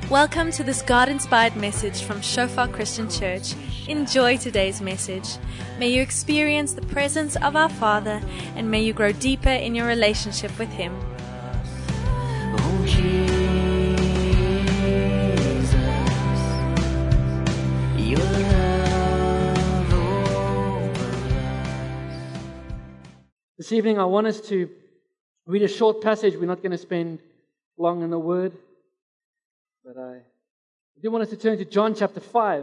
Welcome to this God-inspired message from Shofar Christian Church. Enjoy today's message. May you experience the presence of our Father, and may you grow deeper in your relationship with Him. Oh, Jesus, your love over us. This evening I want us to read a short passage. We're not going to spend long in the Word, but I do want us to turn to John chapter 5.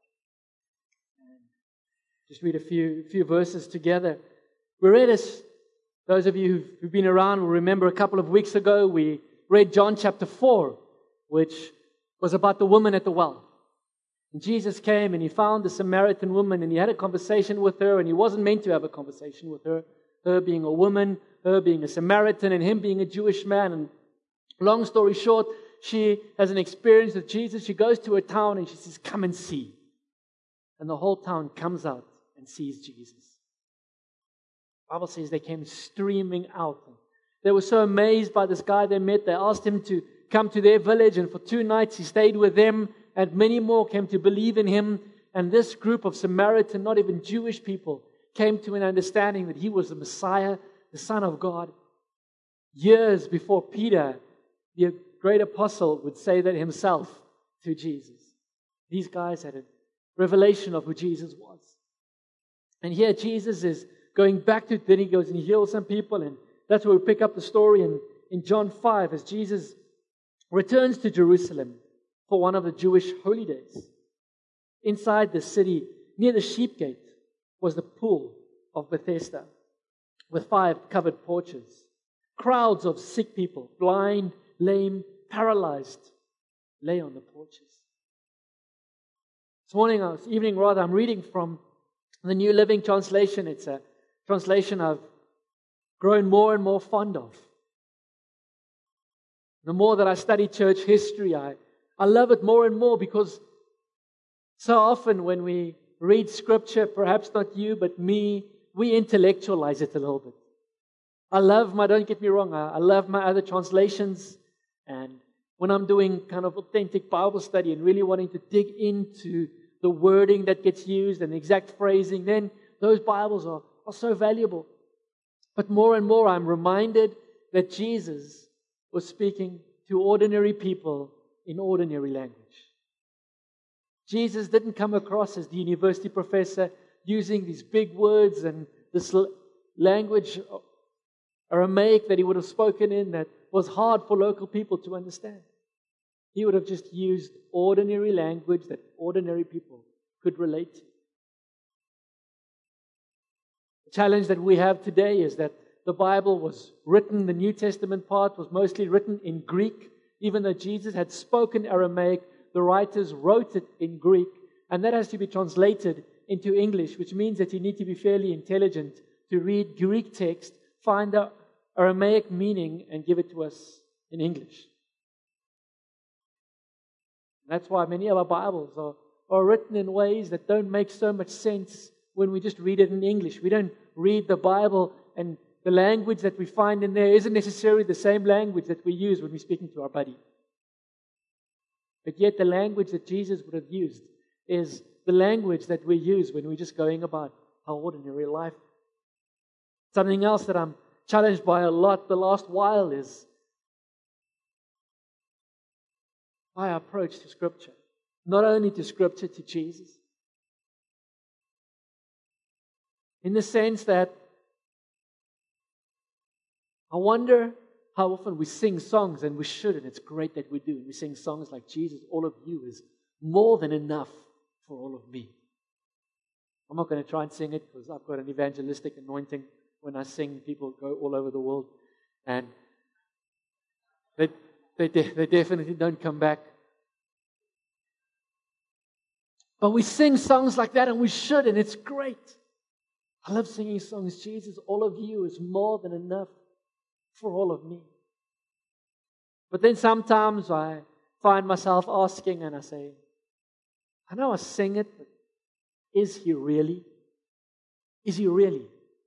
Just read a few verses together. We read as those of you who've been around will remember a couple of weeks ago, we read John chapter 4, which was about the woman at the well. And Jesus came and He found the Samaritan woman and He had a conversation with her, and He wasn't meant to have a conversation with her. Her being a woman, her being a Samaritan, and Him being a Jewish man. And long story short, she has an experience with Jesus. She goes to a town and she says, "Come and see." And the whole town comes out and sees Jesus. The Bible says they came streaming out. They were so amazed by this guy they met. They asked him to come to their village, and for 2 nights he stayed with them, and many more came to believe in him. And this group of Samaritan, not even Jewish people, came to an understanding that He was the Messiah, the Son of God. Years before Peter, the great apostle, would say that himself to Jesus. These guys had a revelation of who Jesus was. And here Jesus is going back to, then He goes and He heals some people, and that's where we pick up the story in John 5 as Jesus returns to Jerusalem for one of the Jewish holy days. Inside the city, near the sheep gate, was the pool of Bethesda with 5 covered porches. Crowds of sick people, blind, lame, paralyzed, lay on the porches. This evening, I'm reading from the New Living Translation. It's a translation I've grown more and more fond of. The more that I study church history, I love it more and more, because so often when we read Scripture, perhaps not you, but me, we intellectualize it a little bit. Don't get me wrong, I love my other translations, and when I'm doing kind of authentic Bible study and really wanting to dig into the wording that gets used and the exact phrasing, then those Bibles are so valuable. But more and more I'm reminded that Jesus was speaking to ordinary people in ordinary language. Jesus didn't come across as the university professor using these big words and this language, Aramaic, that He would have spoken in that was hard for local people to understand. He would have just used ordinary language that ordinary people could relate to. The challenge that we have today is that the Bible was written, the New Testament part was mostly written in Greek. Even though Jesus had spoken Aramaic, the writers wrote it in Greek, and that has to be translated into English, which means that you need to be fairly intelligent to read Greek text, find the Aramaic meaning, and give it to us in English. That's why many of our Bibles are written in ways that don't make so much sense when we just read it in English. We don't read the Bible, and the language that we find in there isn't necessarily the same language that we use when we're speaking to our buddy. But yet the language that Jesus would have used is the language that we use when we're just going about our ordinary life. Something else that I'm challenged by a lot the last while is my approach to Scripture. Not only to Scripture, to Jesus. In the sense that I wonder how often we sing songs, and we should, and it's great that we do. And we sing songs like, "Jesus, all of you is more than enough for all of me." I'm not going to try and sing it because I've got an evangelistic anointing. When I sing, people go all over the world, and they definitely don't come back. But we sing songs like that, and we should, and it's great. I love singing songs. "Jesus, all of you is more than enough for all of me." But then sometimes I find myself asking, and I say, I know I sing it, but is He really? Is He really?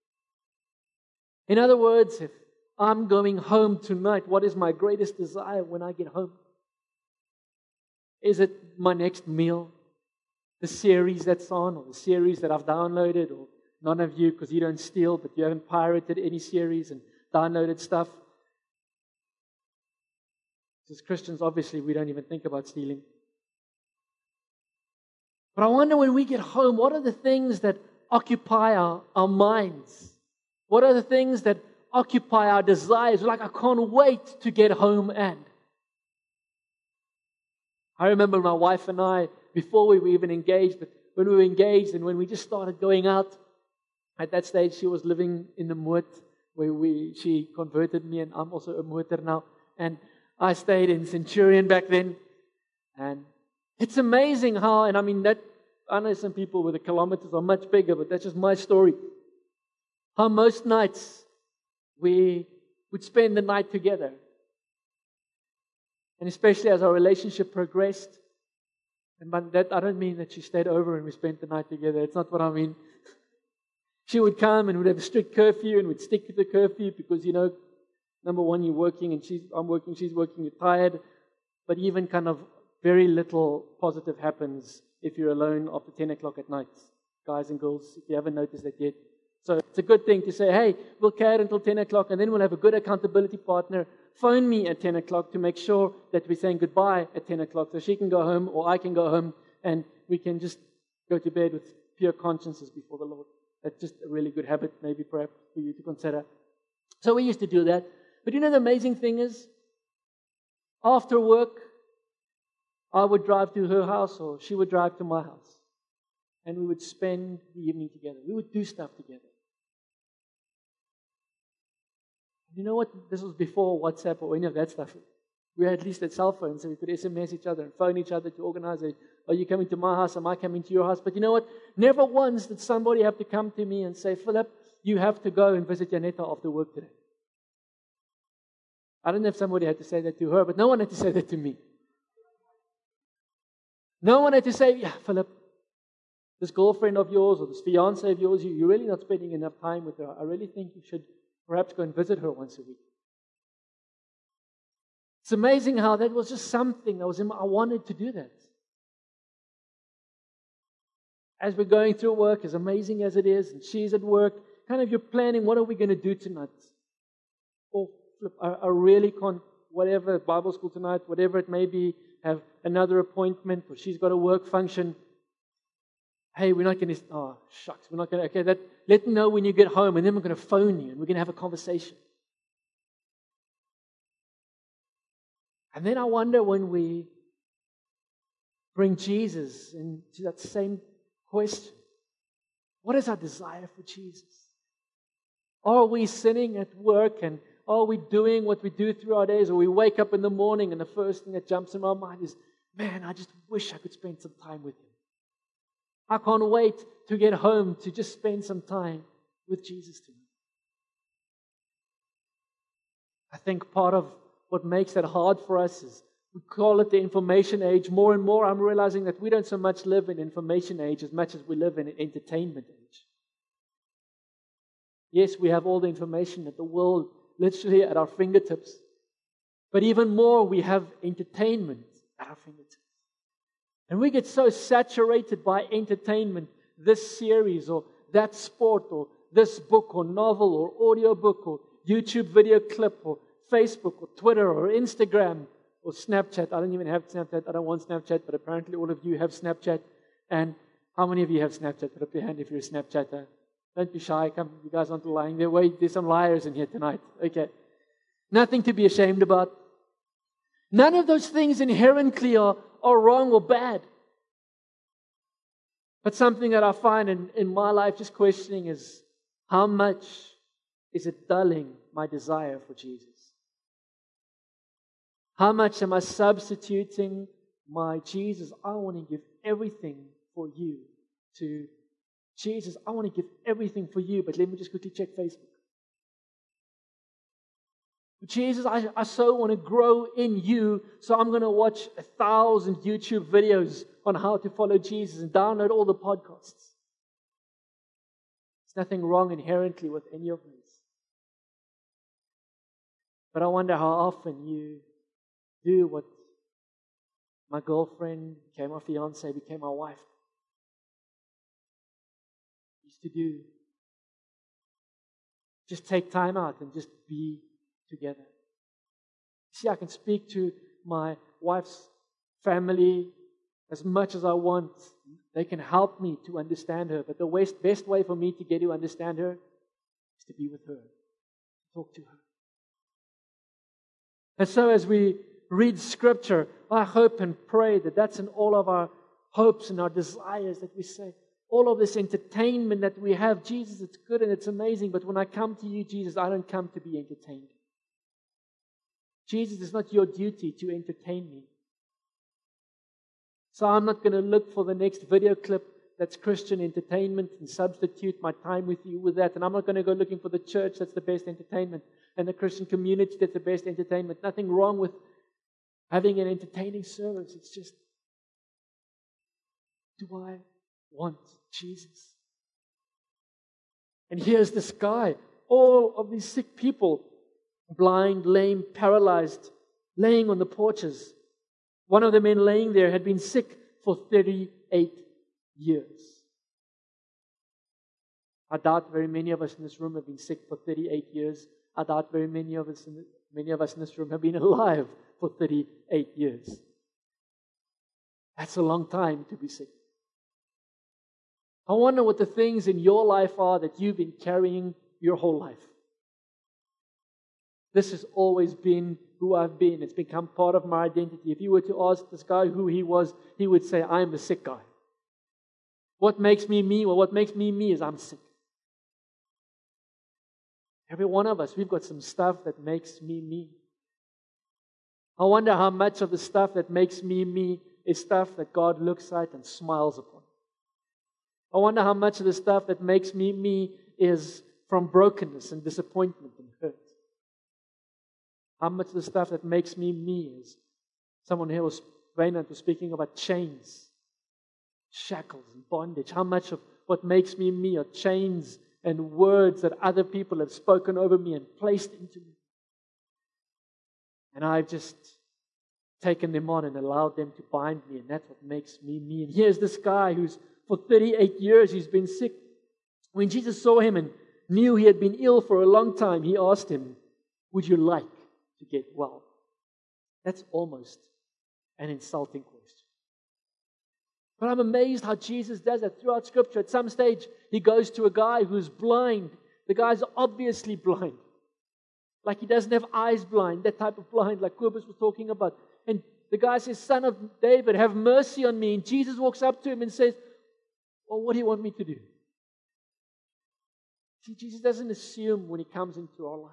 In other words, if I'm going home tonight, what is my greatest desire when I get home? Is it my next meal? The series that's on, or the series that I've downloaded, or none of you, because you don't steal, but you haven't pirated any series and downloaded stuff. As Christians, obviously, we don't even think about stealing. But I wonder when we get home, what are the things that occupy our minds? What are the things that occupy our desires? Like, I can't wait to get home and. I remember my wife and I, before we were even engaged, but when we were engaged and when we just started going out, at that stage she was living in the Moot, where she converted me, and I'm also a Mooter now. And I stayed in Centurion back then. And it's amazing how, and I mean that, I know some people with the kilometers are much bigger, but that's just my story. How most nights we would spend the night together. And especially as our relationship progressed. And by that, I don't mean that she stayed over and we spent the night together. It's not what I mean. She would come and would have a strict curfew and would stick to the curfew because, number one, you're working and I'm working, she's working, you're tired. But even kind of very little positive happens if you're alone after 10 o'clock at night. Guys and girls, if you haven't noticed that yet. So it's a good thing to say, hey, we'll carry until 10 o'clock and then we'll have a good accountability partner. Phone me at 10 o'clock to make sure that we're saying goodbye at 10 o'clock so she can go home or I can go home and we can just go to bed with pure consciences before the Lord. That's just a really good habit, maybe perhaps for you to consider. So we used to do that. But the amazing thing is, after work, I would drive to her house or she would drive to my house. And we would spend the evening together. We would do stuff together. You know what? This was before WhatsApp or any of that stuff. We had at least a cell phone, so we could SMS each other and phone each other to organize it. Are you coming to my house? Am I coming to your house? But you know what? Never once did somebody have to come to me and say, Philip, you have to go and visit Janetta after work today. I don't know if somebody had to say that to her, but no one had to say that to me. No one had to say, yeah, Philip, this girlfriend of yours or this fiancé of yours, you're really not spending enough time with her. I really think you should perhaps go and visit her once a week. It's amazing how that was just something that was I wanted to do that. As we're going through work, as amazing as it is, and she's at work, kind of you're planning, what are we going to do tonight? Or I really can't, whatever, Bible school tonight, whatever it may be, have another appointment, or she's got a work function. Hey, we're not going to, oh, shucks, we're not going to, okay, let me know when you get home, and then we're going to phone you, and we're going to have a conversation. And then I wonder when we bring Jesus into that same question, what is our desire for Jesus? Are we sitting at work and are we doing what we do through our days, or we wake up in the morning and the first thing that jumps in my mind is, man, I just wish I could spend some time with Him. I can't wait to get home to just spend some time with Jesus tonight. I think part of what makes that hard for us is we call it the information age. More and more I'm realizing that we don't so much live in information age as much as we live in an entertainment age. Yes, we have all the information at the world literally at our fingertips. But even more, we have entertainment at our fingertips. And we get so saturated by entertainment, this series or that sport or this book or novel or audio book or YouTube video clip or Facebook or Twitter or Instagram or Snapchat. I don't even have Snapchat. I don't want Snapchat, but apparently all of you have Snapchat. And how many of you have Snapchat? Put up your hand if you're a Snapchatter. Don't be shy. Come, you guys aren't lying. There's some liars in here tonight. Okay. Nothing to be ashamed about. None of those things inherently are wrong or bad. But something that I find in my life just questioning is, how much is it dulling my desire for Jesus? How much am I substituting my Jesus? I want to give everything for you to Jesus. I want to give everything for you, but let me just quickly check Facebook. Jesus, I so want to grow in you, so I'm going to watch 1,000 YouTube videos on how to follow Jesus and download all the podcasts. There's nothing wrong inherently with any of these. But I wonder how often you do what my girlfriend, became my fiance, became my wife. Used to do. Just take time out and just be together. See, I can speak to my wife's family as much as I want. They can help me to understand her. But the best way for me to get to understand her is to be with her, to talk to her. And so as we read Scripture, I hope and pray that that's in all of our hopes and our desires, that we say, all of this entertainment that we have, Jesus, it's good and it's amazing, but when I come to you, Jesus, I don't come to be entertained. Jesus, it's not your duty to entertain me. So I'm not going to look for the next video clip that's Christian entertainment and substitute my time with you with that. And I'm not going to go looking for the church that's the best entertainment and the Christian community that's the best entertainment. Nothing wrong with having an entertaining service. It's just, do I want Jesus? And here's this guy, all of these sick people, blind, lame, paralyzed, laying on the porches. One of the men laying there had been sick for 38 years. I doubt very many of us in this room have been sick for 38 years. I doubt very many of us in this room have been alive for 38 years. That's a long time to be sick. I wonder what the things in your life are that you've been carrying your whole life. This has always been who I've been. It's become part of my identity. If you were to ask this guy who he was, he would say, I'm a sick guy. What makes me me? Well, what makes me me is I'm sick. Every one of us, we've got some stuff that makes me me. I wonder how much of the stuff that makes me me is stuff that God looks at and smiles upon. I wonder how much of the stuff that makes me me is from brokenness and disappointment and hurt. How much of the stuff that makes me me is, someone here was speaking about chains, shackles and bondage. How much of what makes me me are chains and words that other people have spoken over me and placed into me. And I've just taken them on and allowed them to bind me, and that's what makes me me. And here's this guy who's for 38 years he's been sick. When Jesus saw him and knew he had been ill for a long time, he asked him, would you like to get well? That's almost an insulting question. But I'm amazed how Jesus does that throughout Scripture. At some stage, he goes to a guy who's blind. The guy's obviously blind. Like he doesn't have eyes blind, that type of blind, like Kobus was talking about. And the guy says, Son of David, have mercy on me. And Jesus walks up to him and says, well, what do you want me to do? See, Jesus doesn't assume when he comes into our lives.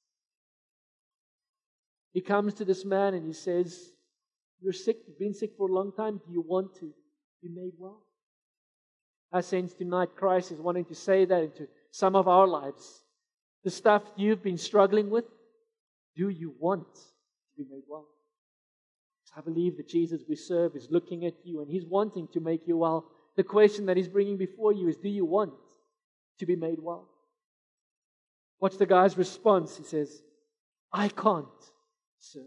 He comes to this man and he says, you're sick, you've been sick for a long time, do you want to be made well? I sense tonight Christ is wanting to say that into some of our lives. The stuff you've been struggling with, do you want to be made well? I believe that Jesus we serve is looking at you and he's wanting to make you well. The question that he's bringing before you is, do you want to be made well? Watch the guy's response. He says, I can't, sir.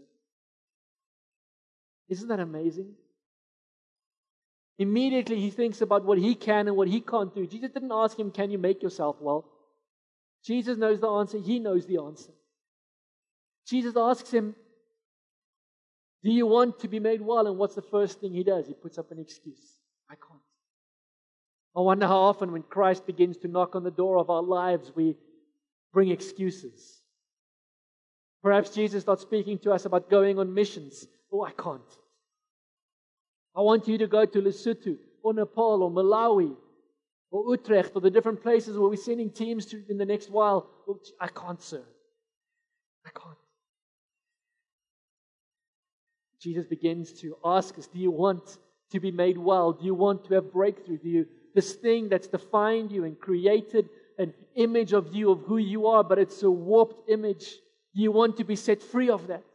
Isn't that amazing? Immediately he thinks about what he can and what he can't do. Jesus didn't ask him, can you make yourself well? Jesus knows the answer. He knows the answer. Jesus asks him, do you want to be made well? And what's the first thing he does? He puts up an excuse. I can't. I wonder how often when Christ begins to knock on the door of our lives, we bring excuses. Perhaps Jesus starts speaking to us about going on missions. Oh, I can't. I want you to go to Lesotho or Nepal or Malawi or Utrecht or the different places where we're sending teams to in the next while. Oh, I can't, sir. I can't. Jesus begins to ask us, do you want to be made well? Do you want to have breakthrough? This thing that's defined you and created an image of you, of who you are, but it's a warped image. Do you want to be set free of that?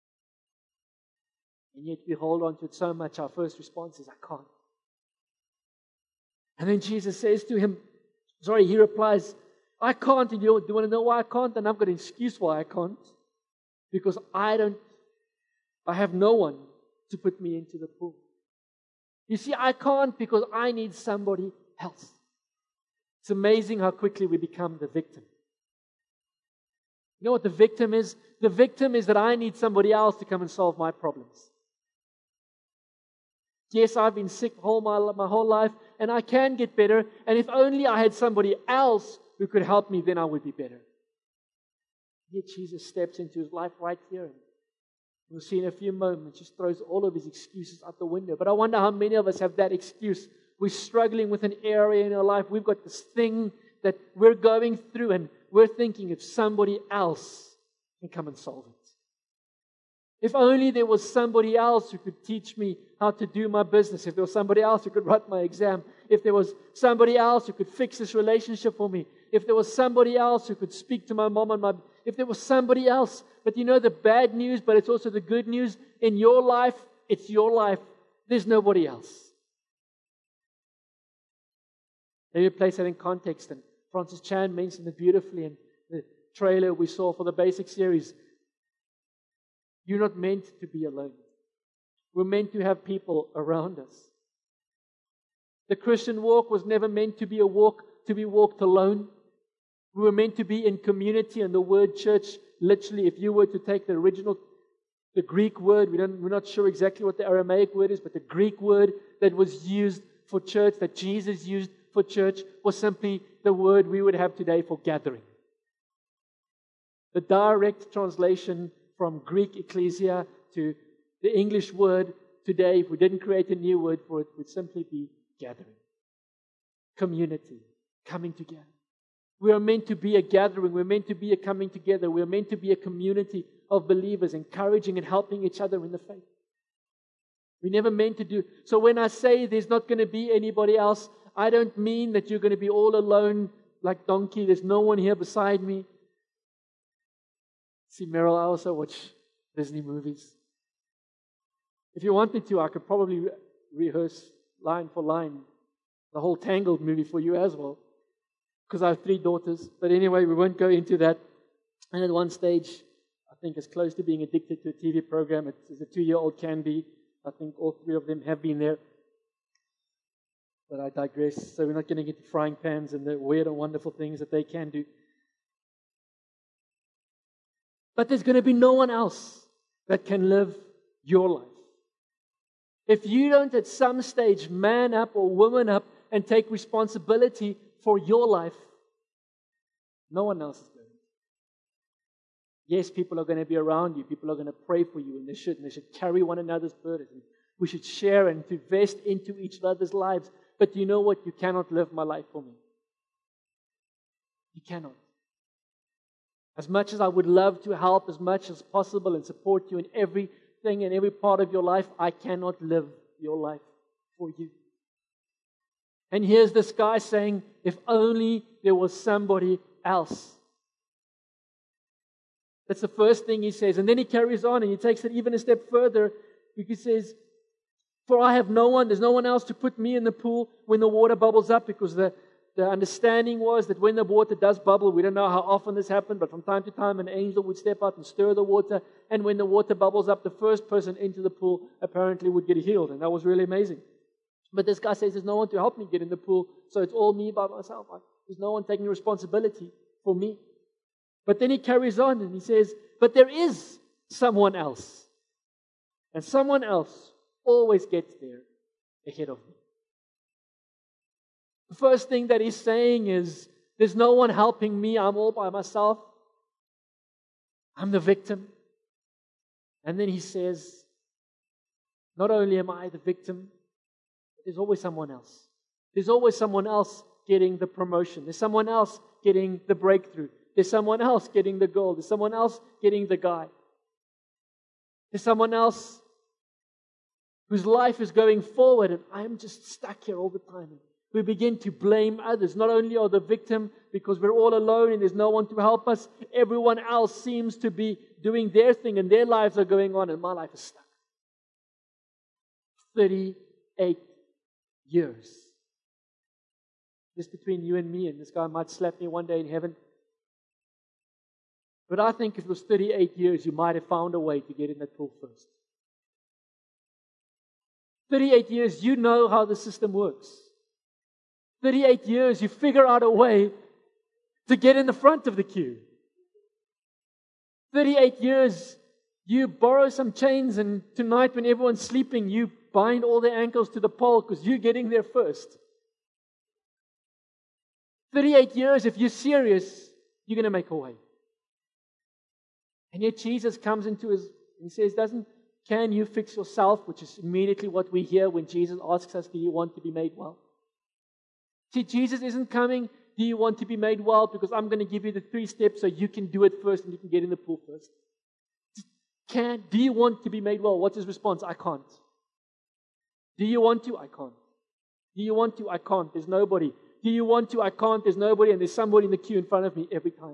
And yet we hold on to it so much, our first response is, I can't. And then Jesus says to him, he replies, I can't. And you want to know why I can't? And I've got an excuse why I can't. Because I have no one to put me into the pool. You see, I can't because I need somebody else. It's amazing how quickly we become the victim. You know what the victim is? The victim is that I need somebody else to come and solve my problems. Yes, I've been sick my whole life, and I can get better. And if only I had somebody else who could help me, then I would be better. Yet Jesus steps into his life right here. And we'll see in a few moments, just throws all of his excuses out the window. But I wonder how many of us have that excuse. We're struggling with an area in our life. We've got this thing that we're going through, and we're thinking if somebody else can come and solve it. If only there was somebody else who could teach me how to do my business. If there was somebody else who could write my exam. If there was somebody else who could fix this relationship for me. If there was somebody else who could speak to my mom and if there was somebody else. But you know the bad news, but it's also the good news. In your life, it's your life. There's nobody else. Let me place that in context. And Francis Chan mentioned it beautifully in the trailer we saw for the basic series. You're not meant to be alone. We're meant to have people around us. The Christian walk was never meant to be a walk to be walked alone. We were meant to be in community, and the word church, literally, if you were to take the original, the Greek word, we're not sure exactly what the Aramaic word is, but the Greek word that was used for church, that Jesus used for church, was simply the word we would have today for gathering. The direct translation from Greek ecclesia to the English word today, if we didn't create a new word for it, would simply be gathering. Community, coming together. We are meant to be a gathering. We're meant to be a coming together. We're meant to be a community of believers, encouraging and helping each other in the faith. We're never meant to do. So when I say there's not going to be anybody else, I don't mean that you're going to be all alone like donkey. There's no one here beside me. See, Meryl, I also watch Disney movies. If you want me to, I could probably rehearse line for line the whole Tangled movie for you as well, because I have 3 daughters. But anyway, we won't go into that. And at one stage, I think as close to being addicted to a TV program as a 2-year-old can be. I think all 3 of them have been there. But I digress. So we're not getting into frying pans and the weird and wonderful things that they can do. But there's going to be no one else that can live your life. If you don't at some stage man up or woman up and take responsibility for your life, no one else is going to. Yes, people are going to be around you. People are going to pray for you, and they should. And they should carry one another's burdens. And we should share and invest into each other's lives. But you know what? You cannot live my life for me. You cannot. As much as I would love to help as much as possible and support you in everything and every part of your life, I cannot live your life for you. And here's this guy saying, if only there was somebody else. That's the first thing he says. And then he carries on and he takes it even a step further. He says, for I have no one, there's no one else to put me in the pool when the water bubbles up, because the understanding was that when the water does bubble, we don't know how often this happened, but from time to time an angel would step out and stir the water, and when the water bubbles up, the first person into the pool apparently would get healed, and that was really amazing. But this guy says there's no one to help me get in the pool, so it's all me by myself. There's no one taking responsibility for me. But then he carries on and he says, but there is someone else, and someone else always gets there ahead of me. The first thing that he's saying is, there's no one helping me. I'm all by myself. I'm the victim. And then he says, not only am I the victim, but there's always someone else. There's always someone else getting the promotion. There's someone else getting the breakthrough. There's someone else getting the goal. There's someone else getting the guy. There's someone else whose life is going forward, and I'm just stuck here all the time. We begin to blame others. Not only are the victim because we're all alone and there's no one to help us, everyone else seems to be doing their thing and their lives are going on and my life is stuck. 38 years. Just between you and me, and this guy might slap me one day in heaven. But I think if it was 38 years, you might have found a way to get in that pool first. 38 years, you know how the system works. 38 years, you figure out a way to get in the front of the queue. 38 years, you borrow some chains, and tonight when everyone's sleeping, you bind all their ankles to the pole because you're getting there first. 38 years, if you're serious, you're going to make a way. And yet Jesus comes into his, and says, can you fix yourself? Which is immediately what we hear when Jesus asks us, do you want to be made well? See, Jesus isn't coming, do you want to be made well? Because I'm going to give you the 3 steps so you can do it first and you can get in the pool first. Do you want to be made well? What's his response? I can't. Do you want to? I can't. Do you want to? I can't. There's nobody. Do you want to? I can't. There's nobody. And there's somebody in the queue in front of me every time.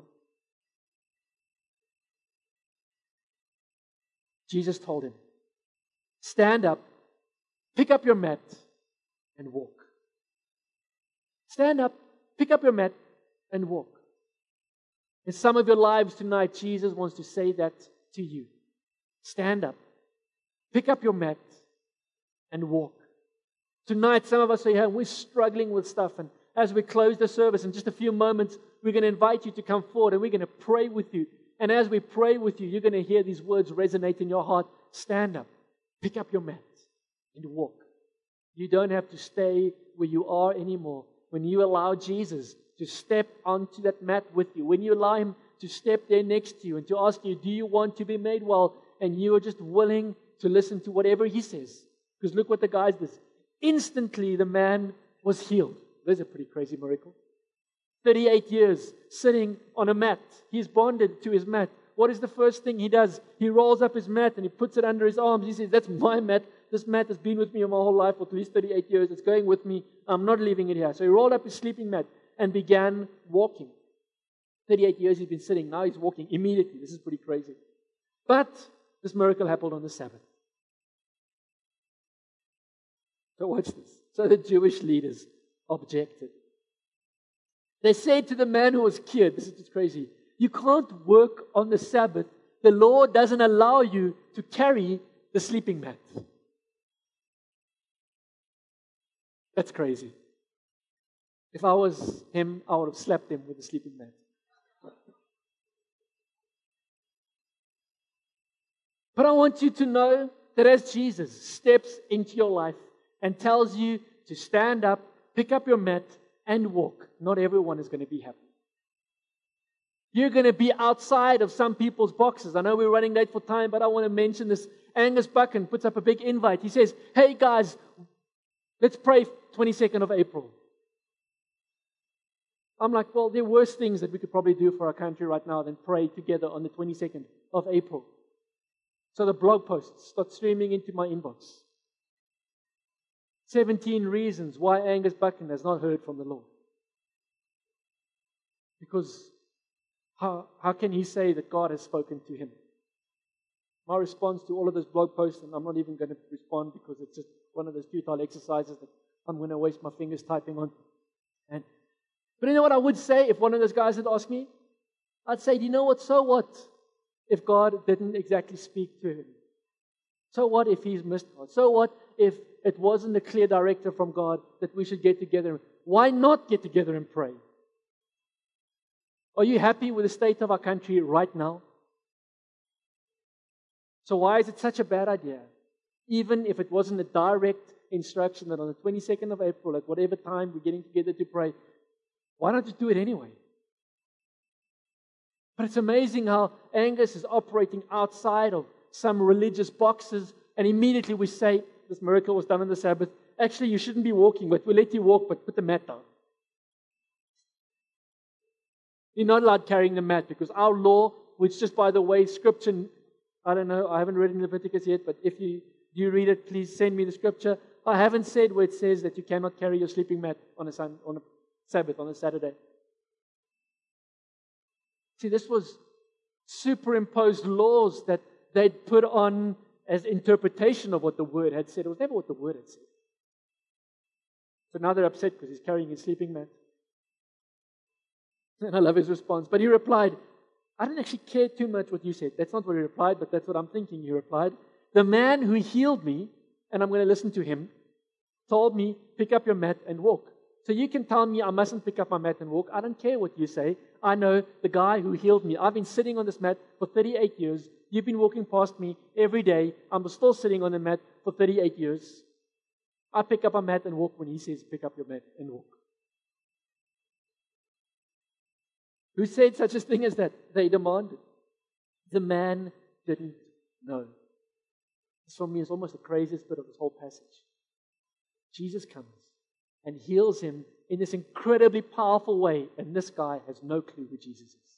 Jesus told him, stand up, pick up your mat, and walk. Stand up, pick up your mat, and walk. In some of your lives tonight, Jesus wants to say that to you. Stand up, pick up your mat, and walk. Tonight, some of us are here and we're struggling with stuff. And as we close the service in just a few moments, we're going to invite you to come forward and we're going to pray with you. And as we pray with you, you're going to hear these words resonate in your heart. Stand up, pick up your mat, and walk. You don't have to stay where you are anymore. When you allow Jesus to step onto that mat with you, when you allow him to step there next to you and to ask you, do you want to be made well? And you are just willing to listen to whatever he says. Because look what the guy does. Instantly, the man was healed. There's a pretty crazy miracle. 38 years sitting on a mat. He's bonded to his mat. What is the first thing he does? He rolls up his mat and he puts it under his arms. He says, that's my mat. This mat has been with me my whole life for at least 38 years. It's going with me. I'm not leaving it here. So he rolled up his sleeping mat and began walking. 38 years he's been sitting. Now he's walking immediately. This is pretty crazy. But this miracle happened on the Sabbath. So watch this. So the Jewish leaders objected. They said to the man who was cured, this is just crazy, you can't work on the Sabbath. The law doesn't allow you to carry the sleeping mat. That's crazy. If I was him, I would have slapped him with the sleeping mat. But I want you to know that as Jesus steps into your life and tells you to stand up, pick up your mat, and walk, not everyone is going to be happy. You're going to be outside of some people's boxes. I know we're running late for time, but I want to mention this. Angus Buchan puts up a big invite. He says, hey guys, let's pray 22nd of April. I'm like, well, there are worse things that we could probably do for our country right now than pray together on the 22nd of April. So the blog posts start streaming into my inbox. 17 reasons why Angus Buchan has not heard from the Lord. Because how can he say that God has spoken to him? My response to all of those blog posts, and I'm not even going to respond because it's just one of those futile exercises that I'm going to waste my fingers typing on. But you know what I would say if one of those guys had asked me? I'd say, do you know what? So what if God didn't exactly speak to him? So what if he's missed God? So what if it wasn't a clear directive from God that we should get together? Why not get together and pray? Are you happy with the state of our country right now? So why is it such a bad idea? Even if it wasn't a direct instruction that on the 22nd of April, at whatever time we're getting together to pray, why not just do it anyway? But it's amazing how Angus is operating outside of some religious boxes, and immediately we say, this miracle was done on the Sabbath. Actually, you shouldn't be walking, but we'll let you walk, but put the mat down. You're not allowed carrying the mat because our law, which just by the way, Scripture, I don't know, I haven't read in Leviticus yet, but if you read it, please send me the Scripture. I haven't said where it says that you cannot carry your sleeping mat on a Sabbath, on a Saturday. See, this was superimposed laws that they'd put on as interpretation of what the Word had said. It was never what the Word had said. So now they're upset because he's carrying his sleeping mat. And I love his response. But he replied, I don't actually care too much what you said. That's not what he replied, but that's what I'm thinking he replied. The man who healed me and I'm going to listen to him, told me, pick up your mat and walk. So you can tell me I mustn't pick up my mat and walk. I don't care what you say. I know the guy who healed me. I've been sitting on this mat for 38 years. You've been walking past me every day. I'm still sitting on the mat for 38 years. I pick up a mat and walk when he says, pick up your mat and walk. Who said such a thing as that? They demanded. The man didn't know. This for me is almost the craziest bit of this whole passage. Jesus comes and heals him in this incredibly powerful way, and this guy has no clue who Jesus is.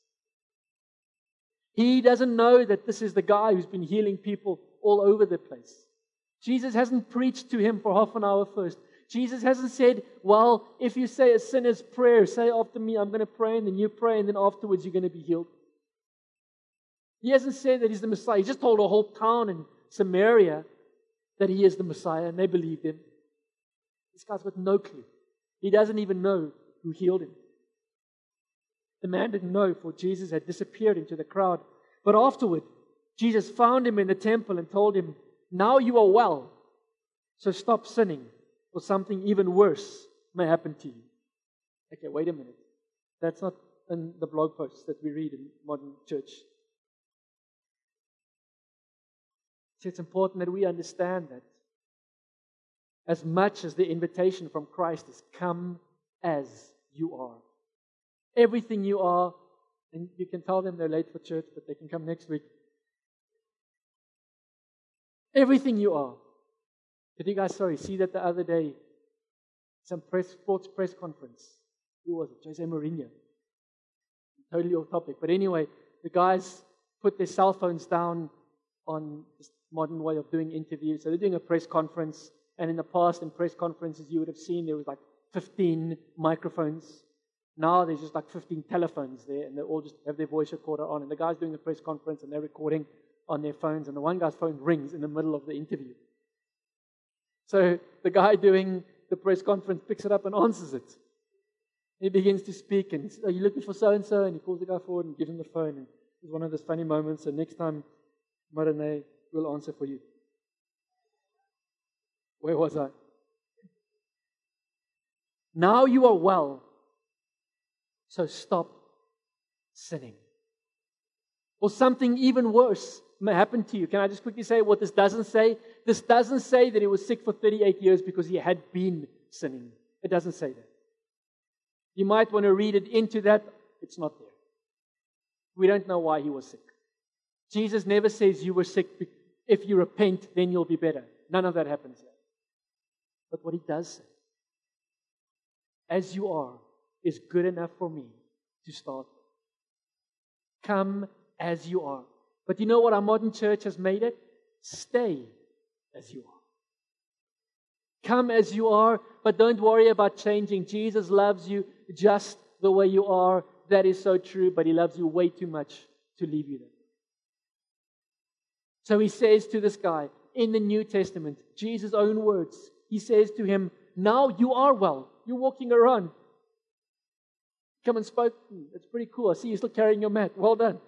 He doesn't know that this is the guy who's been healing people all over the place. Jesus hasn't preached to him for half an hour first. Jesus hasn't said, well, if you say a sinner's prayer, say after me, I'm going to pray, and then you pray, and then afterwards you're going to be healed. He hasn't said that he's the Messiah. He just told a whole town in Samaria that he is the Messiah, and they believed him. This guy's got no clue. He doesn't even know who healed him. The man didn't know, for Jesus had disappeared into the crowd. But afterward, Jesus found him in the temple and told him, now you are well, so stop sinning, or something even worse may happen to you. Okay, wait a minute. That's not in the blog posts that we read in modern church. So it's important that we understand that as much as the invitation from Christ is, come as you are. Everything you are, and you can tell them they're late for church, but they can come next week. Everything you are. Did you guys, see that the other day? Some sports press conference. Who was it? Jose Mourinho. Totally off topic. But anyway, the guys put their cell phones down on this modern way of doing interviews. So they're doing a press conference. And in the past, in press conferences, you would have seen there was like 15 microphones. Now there's just like 15 telephones there, and they all just have their voice recorder on. And the guy's doing a press conference, and they're recording on their phones, and the one guy's phone rings in the middle of the interview. So the guy doing the press conference picks it up and answers it. He begins to speak, and are you looking for so-and-so? And he calls the guy forward and gives him the phone. And it's one of those funny moments, and next time, Marane will answer for you. Where was I? Now you are well, so stop sinning. Or something even worse may happen to you. Can I just quickly say what this doesn't say? This doesn't say that he was sick for 38 years because he had been sinning. It doesn't say that. You might want to read it into that. It's not there. We don't know why he was sick. Jesus never says you were sick. If you repent, then you'll be better. None of that happens here. But what he does say, as you are, is good enough for me to start with. Come as you are. But you know what our modern church has made it? Stay as you are. Come as you are, but don't worry about changing. Jesus loves you just the way you are. That is so true, but he loves you way too much to leave you there. So he says to this guy, in the New Testament, Jesus' own words, he says to him, now you are well. You're walking around. Come and spoke. It's pretty cool. I see you're still carrying your mat. Well done.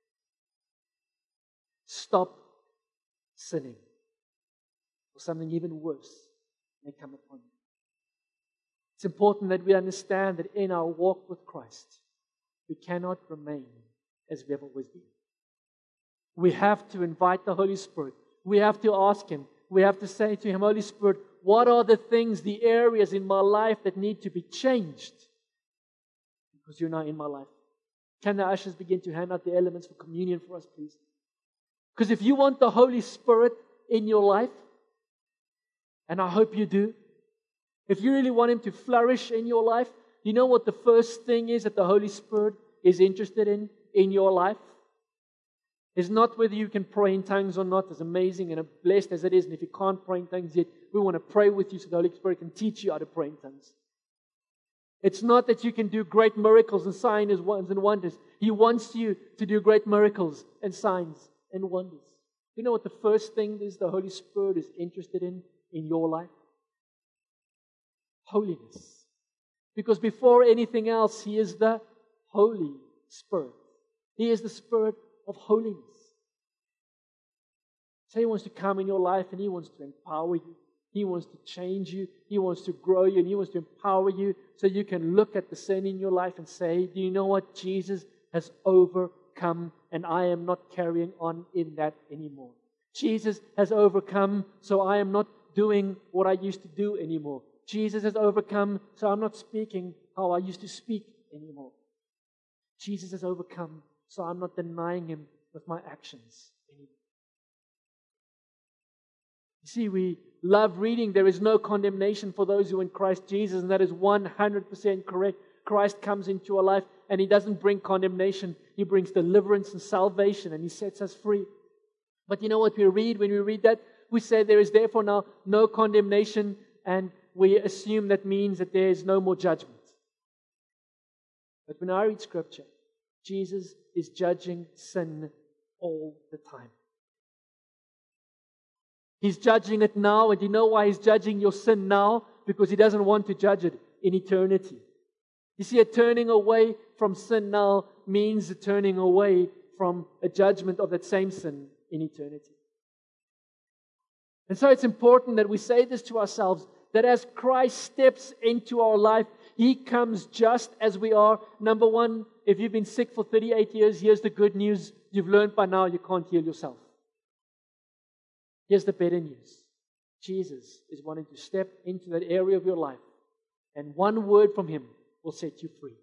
Stop sinning, or something even worse may come upon you. It's important that we understand that in our walk with Christ, we cannot remain as we have always been. We have to invite the Holy Spirit. We have to ask Him. We have to say to Him, Holy Spirit, what are the things, the areas in my life that need to be changed? Because you're now in my life. Can the ushers begin to hand out the elements for communion for us, please? Because if you want the Holy Spirit in your life, and I hope you do, if you really want Him to flourish in your life, you know what the first thing is that the Holy Spirit is interested in your life? It's not whether you can pray in tongues or not, as amazing and blessed as it is. And if you can't pray in tongues yet, we want to pray with you so the Holy Spirit can teach you how to pray in tongues. It's not that you can do great miracles and signs and wonders. He wants you to do great miracles and signs and wonders. You know what the first thing is the Holy Spirit is interested in your life? Holiness. Because before anything else, He is the Holy Spirit. He is the Spirit of holiness. So He wants to come in your life and He wants to empower you. He wants to change you. He wants to grow you and He wants to empower you so you can look at the sin in your life and say, do you know what? Jesus has overcome and I am not carrying on in that anymore. Jesus has overcome, so I am not doing what I used to do anymore. Jesus has overcome, so I'm not speaking how I used to speak anymore. Jesus has overcome, so I'm not denying Him with my actions anymore. You see, we love reading, there is no condemnation for those who are in Christ Jesus, and that is 100% correct. Christ comes into our life, and He doesn't bring condemnation. He brings deliverance and salvation, and He sets us free. But you know what we read? When we read that, we say there is therefore now no condemnation, and we assume that means that there is no more judgment. But when I read Scripture, Jesus is judging sin all the time. He's judging it now, and you know why He's judging your sin now? Because He doesn't want to judge it in eternity. You see, a turning away from sin now means a turning away from a judgment of that same sin in eternity. And so it's important that we say this to ourselves, that as Christ steps into our life, He comes just as we are. Number one, if you've been sick for 38 years, here's the good news. You've learned by now you can't heal yourself. Here's the better news. Jesus is wanting to step into that area of your life, and one word from Him will set you free.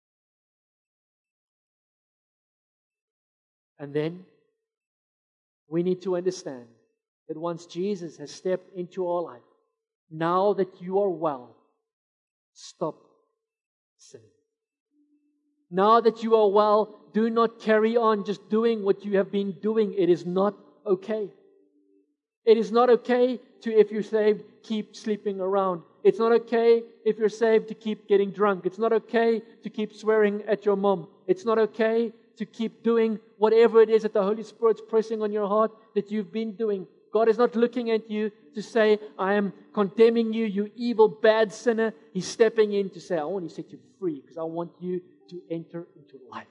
And then we need to understand that once Jesus has stepped into our life, now that you are well, stop sinning. Now that you are well, do not carry on just doing what you have been doing. It is not okay. It is not okay to, if you're saved, keep sleeping around. It's not okay if you're saved to keep getting drunk. It's not okay to keep swearing at your mom. It's not okay to keep doing whatever it is that the Holy Spirit's pressing on your heart that you've been doing. God is not looking at you to say, I am condemning you, you evil, bad sinner. He's stepping in to say, I want to set you free because I want you to enter into life.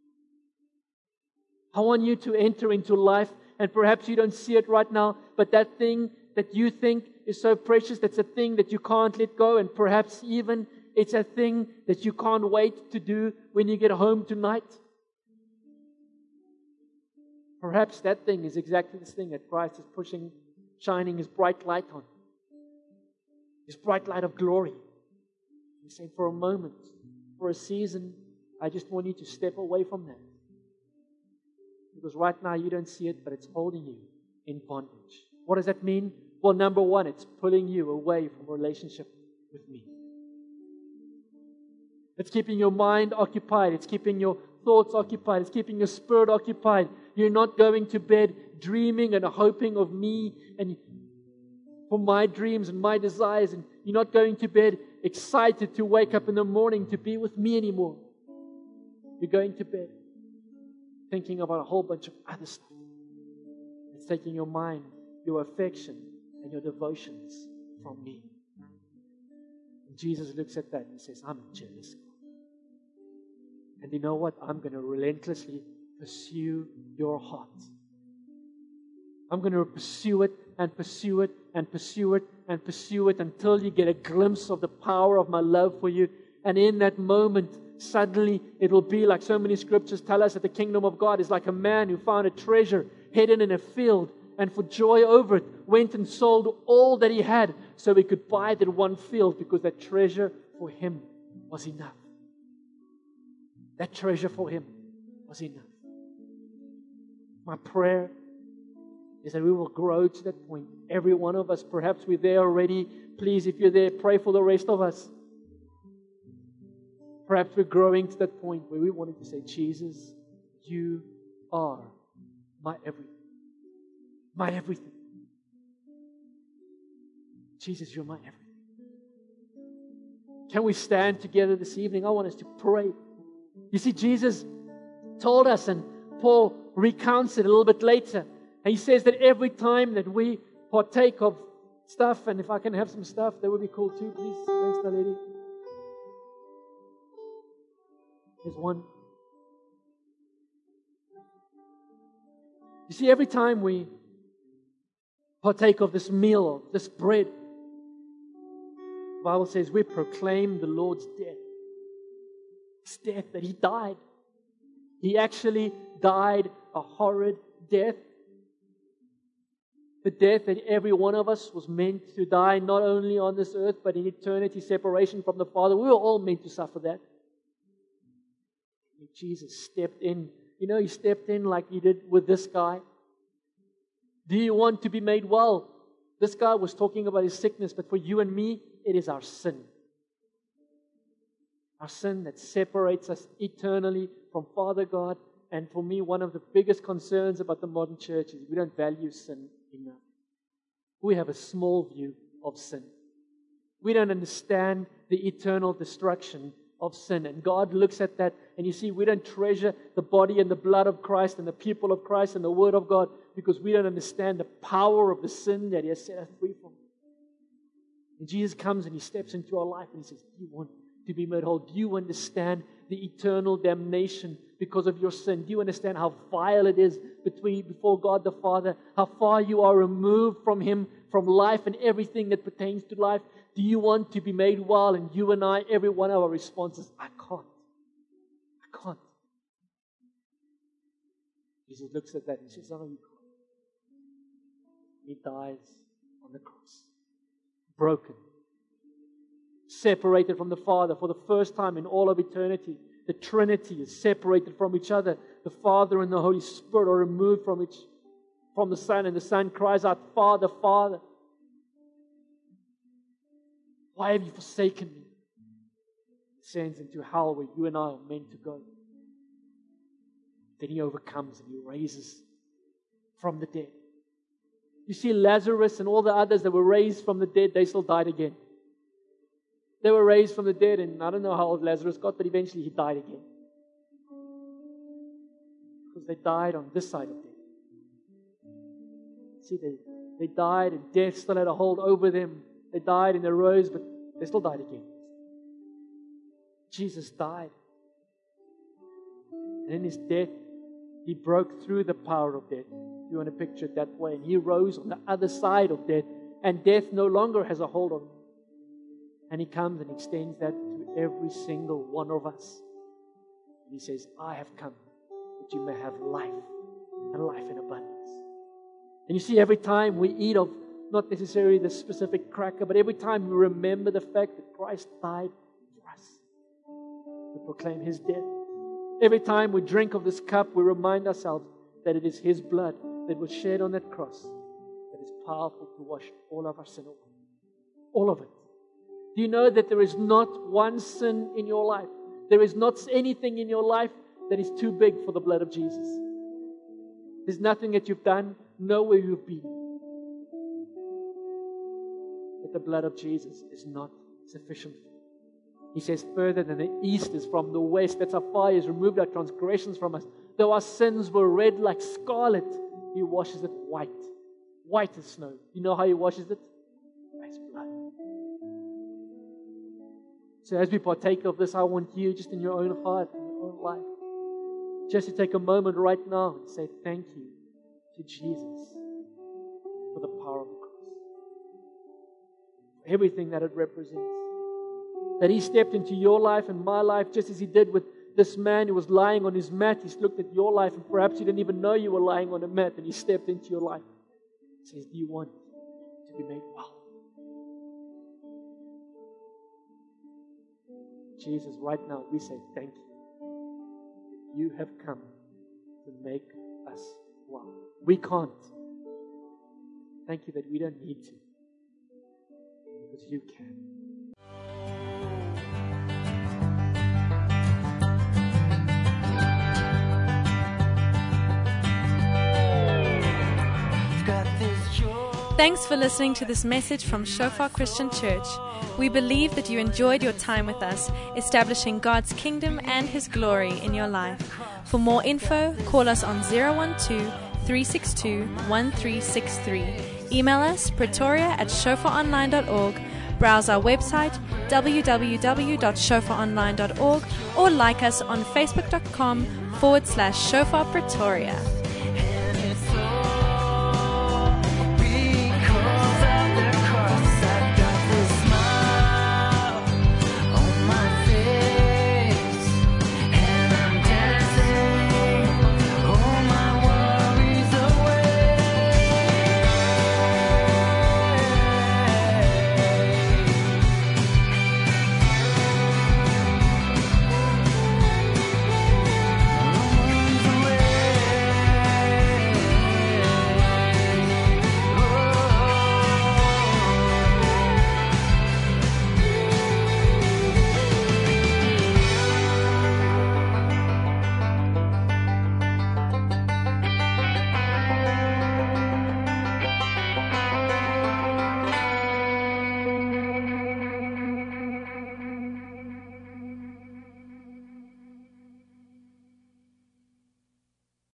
I want you to enter into life, and perhaps you don't see it right now, but that thing that you think is so precious, that's a thing that you can't let go, and perhaps even it's a thing that you can't wait to do when you get home tonight. Perhaps that thing is exactly this thing that Christ is pushing, shining His bright light on. His bright light of glory. He's saying, for a moment, for a season, I just want you to step away from that. Because right now you don't see it, but it's holding you in bondage. What does that mean? Well, number one, it's pulling you away from a relationship with me. It's keeping your mind occupied. It's keeping your thoughts occupied. It's keeping your spirit occupied. You're not going to bed dreaming and hoping of me and for my dreams and my desires. And you're not going to bed excited to wake up in the morning to be with me anymore. You're going to bed thinking about a whole bunch of other stuff. It's taking your mind, your affection, and your devotions from me. And Jesus looks at that and says, I'm jealous. And you know what? I'm going to relentlessly pursue your heart. I'm going to pursue it and pursue it and pursue it and pursue it until you get a glimpse of the power of my love for you. And in that moment, suddenly it will be like so many scriptures tell us that the kingdom of God is like a man who found a treasure hidden in a field, and for joy over it went and sold all that he had so he could buy that one field, because that treasure for him was enough. That treasure for him was enough. My prayer is that we will grow to that point. Every one of us, perhaps we're there already. Please, if you're there, pray for the rest of us. Perhaps we're growing to that point where we wanted to say, Jesus, you are my everything. My everything. Jesus, you're my everything. Can we stand together this evening? I want us to pray. You see, Jesus told us, and Paul recounts it a little bit later. And he says that every time that we partake of stuff, and if I can have some stuff, that would be cool too, please. Thanks, the lady. There's one. You see, every time we partake of this meal, this bread, the Bible says we proclaim the Lord's death. His death, that He died. He actually died a horrid death. The death that every one of us was meant to die, not only on this earth, but in eternity, separation from the Father. We were all meant to suffer that. And Jesus stepped in. You know, He stepped in like He did with this guy. Do you want to be made well? This guy was talking about his sickness, but for you and me, it is our sin. Our sin that separates us eternally from Father God. And for me, one of the biggest concerns about the modern church is we don't value sin enough. We have a small view of sin. We don't understand the eternal destruction of sin. And God looks at that, and you see, we don't treasure the body and the blood of Christ and the people of Christ and the Word of God because we don't understand the power of the sin that He has set us free from. And Jesus comes and He steps into our life and He says, do you want to be made whole? Do you understand the eternal damnation because of your sin? Do you understand how vile it is before God the Father? How far you are removed from Him, from life and everything that pertains to life? Do you want to be made well? And you and I, every one of our responses, I can't. I can't. Jesus looks at that and says, oh, you can't. He dies on the cross. Broken. Separated from the Father for the first time in all of eternity. The Trinity is separated from each other. The Father and the Holy Spirit are removed from the Son, and the Son cries out, Father, Father, why have you forsaken me? He sends into hell where you and I are meant to go. Then He overcomes and He raises from the dead. You see, Lazarus and all the others that were raised from the dead, they still died again. They were raised from the dead, and I don't know how old Lazarus got, but eventually he died again. Because they died on this side of death. See, they died, and death still had a hold over them. They died and they rose, but they still died again. Jesus died. And in His death, He broke through the power of death. If you want to picture it that way. And He rose on the other side of death. And death no longer has a hold on Him. And He comes and extends that to every single one of us. And He says, I have come that you may have life, and life in abundance. And you see, every time we eat of, not necessarily the specific cracker, but every time we remember the fact that Christ died for us, we proclaim His death. Every time we drink of this cup, we remind ourselves that it is His blood that was shed on that cross that is powerful to wash all of our sin away. All of it. Do you know that there is not one sin in your life? There is not anything in your life that is too big for the blood of Jesus. There's nothing that you've done, nowhere you've been, that the blood of Jesus is not sufficient for. He says, further than the east is from the west. That's how far He has removed our transgressions from us. Though our sins were red like scarlet, He washes it white. White as snow. You know how He washes it? By His blood. So as we partake of this, I want you, just in your own heart, in your own life, just to take a moment right now and say thank you to Jesus for the power of the cross. For everything that it represents. That He stepped into your life and my life just as He did with this man who was lying on his mat. He's looked at your life and perhaps you didn't even know you were lying on a mat, and He stepped into your life. He says, do you want to be made well? Jesus, right now we say thank you. You have come to make us well. We can't. Thank you that we don't need to, because You can. Thanks for listening to this message from Shofar Christian Church. We believe that you enjoyed your time with us, establishing God's kingdom and His glory in your life. For more info, call us on 012-362-1363. Email us pretoria@shofaronline.org. Browse our website www.shofaronline.org, or like us on facebook.com/Shofar Pretoria.